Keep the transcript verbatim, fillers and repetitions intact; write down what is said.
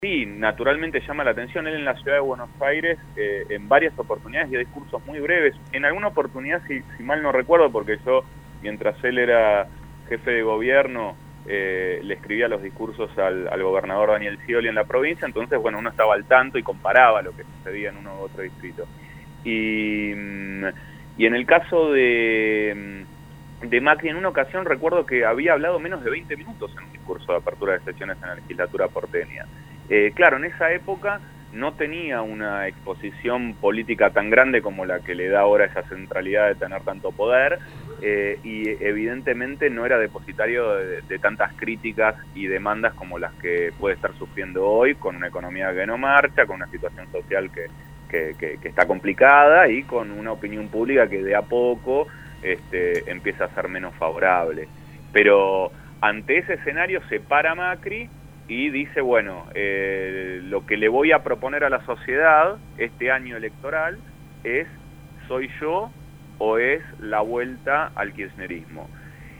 Sí, naturalmente llama la atención. Él en la ciudad de Buenos Aires, eh, en varias oportunidades, dio discursos muy breves. En alguna oportunidad, si, si mal no recuerdo, porque yo, mientras él era jefe de gobierno, eh, le escribía los discursos al, al gobernador Daniel Scioli en la provincia, entonces, bueno, uno estaba al tanto y comparaba lo que sucedía en uno u otro distrito. Y, y en el caso de... de Macri, en una ocasión recuerdo que había hablado menos de veinte minutos en un discurso de apertura de sesiones en la legislatura porteña. Eh, claro, en esa época no tenía una exposición política tan grande como la que le da ahora esa centralidad de tener tanto poder, eh, y evidentemente no era depositario de, de tantas críticas y demandas como las que puede estar sufriendo hoy, con una economía que no marcha, con una situación social que, que, que, que está complicada y con una opinión pública que de a poco Este, empieza a ser menos favorable. Pero ante ese escenario se para Macri y dice, bueno, eh, lo que le voy a proponer a la sociedad este año electoral es, ¿soy yo o es la vuelta al kirchnerismo?